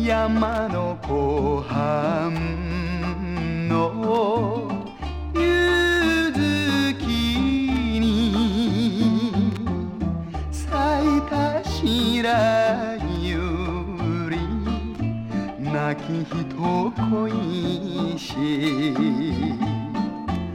山の湖畔の夕月に咲いた白百合泣き人恋し